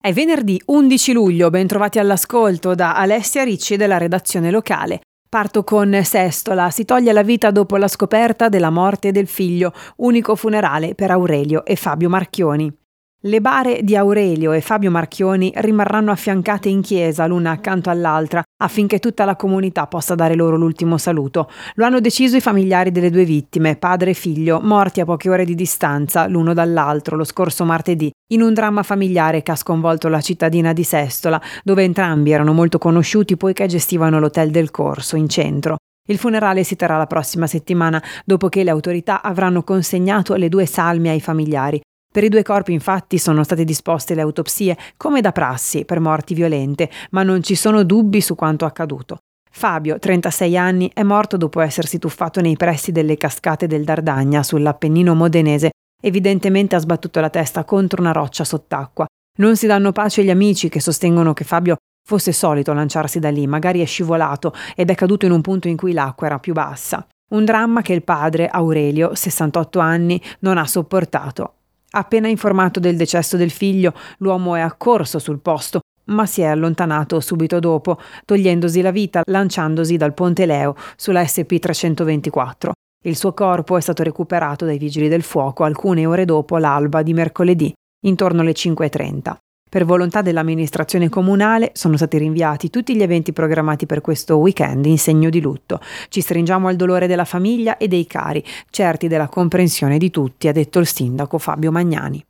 È venerdì 11 luglio, ben trovati all'ascolto da Alessia Ricci della redazione locale. Parto con Sestola, si toglie la vita dopo la scoperta della morte del figlio, unico funerale per Aurelio e Fabio Marchioni. Le bare di Aurelio e Fabio Marchioni rimarranno affiancate in chiesa l'una accanto all'altra affinché tutta la comunità possa dare loro l'ultimo saluto. Lo hanno deciso i familiari delle due vittime, padre e figlio, morti a poche ore di distanza l'uno dall'altro lo scorso martedì, in un dramma familiare che ha sconvolto la cittadina di Sestola, dove entrambi erano molto conosciuti poiché gestivano l'hotel del Corso in centro. Il funerale si terrà la prossima settimana, dopo che le autorità avranno consegnato le due salme ai familiari. Per i due corpi infatti sono state disposte le autopsie come da prassi per morti violente, ma non ci sono dubbi su quanto accaduto. Fabio, 36 anni, è morto dopo essersi tuffato nei pressi delle cascate del Dardagna sull'Appennino modenese. Evidentemente ha sbattuto la testa contro una roccia sott'acqua. Non si danno pace gli amici che sostengono che Fabio fosse solito lanciarsi da lì, magari è scivolato ed è caduto in un punto in cui l'acqua era più bassa. Un dramma che il padre, Aurelio, 68 anni, non ha sopportato. Appena informato del decesso del figlio, l'uomo è accorso sul posto, ma si è allontanato subito dopo, togliendosi la vita lanciandosi dal Ponte Leo sulla SP 324. Il suo corpo è stato recuperato dai vigili del fuoco alcune ore dopo l'alba di mercoledì, intorno alle 5:30. Per volontà dell'amministrazione comunale sono stati rinviati tutti gli eventi programmati per questo weekend in segno di lutto. Ci stringiamo al dolore della famiglia e dei cari, certi della comprensione di tutti, ha detto il sindaco Fabio Magnani.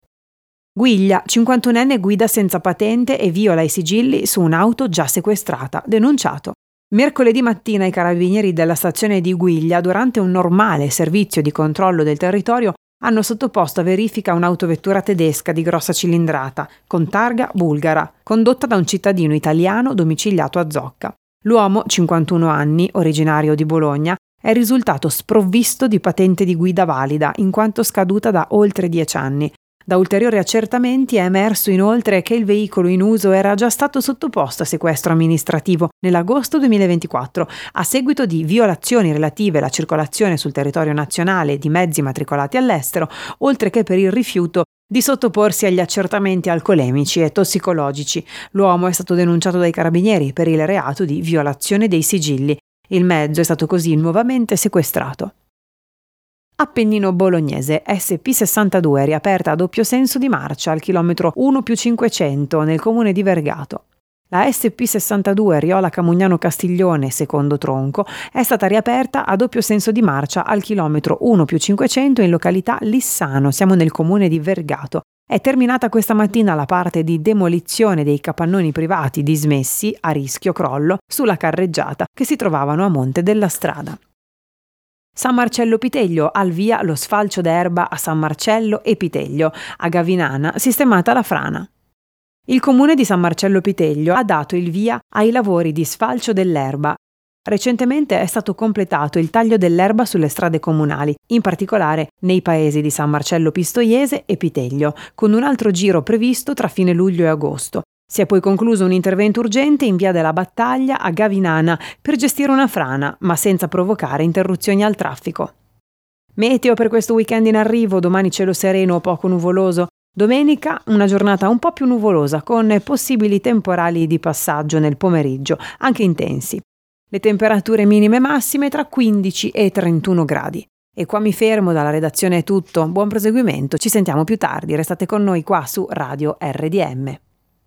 Guiglia, 51enne guida senza patente e viola i sigilli su un'auto già sequestrata, denunciato. Mercoledì mattina i carabinieri della stazione di Guiglia, durante un normale servizio di controllo del territorio, hanno sottoposto a verifica un'autovettura tedesca di grossa cilindrata, con targa bulgara, condotta da un cittadino italiano domiciliato a Zocca. L'uomo, 51 anni, originario di Bologna, è risultato sprovvisto di patente di guida valida, in quanto scaduta da oltre 10 anni. Da ulteriori accertamenti è emerso inoltre che il veicolo in uso era già stato sottoposto a sequestro amministrativo nell'agosto 2024 a seguito di violazioni relative alla circolazione sul territorio nazionale di mezzi matricolati all'estero, oltre che per il rifiuto di sottoporsi agli accertamenti alcolemici e tossicologici. L'uomo è stato denunciato dai carabinieri per il reato di violazione dei sigilli. Il mezzo è stato così nuovamente sequestrato. Appennino bolognese, SP62 riaperta a doppio senso di marcia al chilometro 1+500 nel comune di Vergato. La SP62 Riola Camugnano Castiglione, secondo tronco, è stata riaperta a doppio senso di marcia al chilometro 1+500 in località Lissano, siamo nel comune di Vergato. È terminata questa mattina la parte di demolizione dei capannoni privati dismessi a rischio crollo sulla carreggiata che si trovavano a monte della strada. San Marcello Piteglio, al via lo sfalcio d'erba a San Marcello e Piteglio, a Gavinana sistemata la frana. Il comune di San Marcello Piteglio ha dato il via ai lavori di sfalcio dell'erba. Recentemente è stato completato il taglio dell'erba sulle strade comunali, in particolare nei paesi di San Marcello Pistoiese e Piteglio, con un altro giro previsto tra fine luglio e agosto. Si è poi concluso un intervento urgente in via della Battaglia a Gavinana per gestire una frana, ma senza provocare interruzioni al traffico. Meteo per questo weekend in arrivo: domani cielo sereno o poco nuvoloso, domenica una giornata un po' più nuvolosa con possibili temporali di passaggio nel pomeriggio, anche intensi. Le temperature minime e massime tra 15 e 31 gradi. E qua mi fermo, dalla redazione è tutto, buon proseguimento, ci sentiamo più tardi, restate con noi qua su Radio RDM.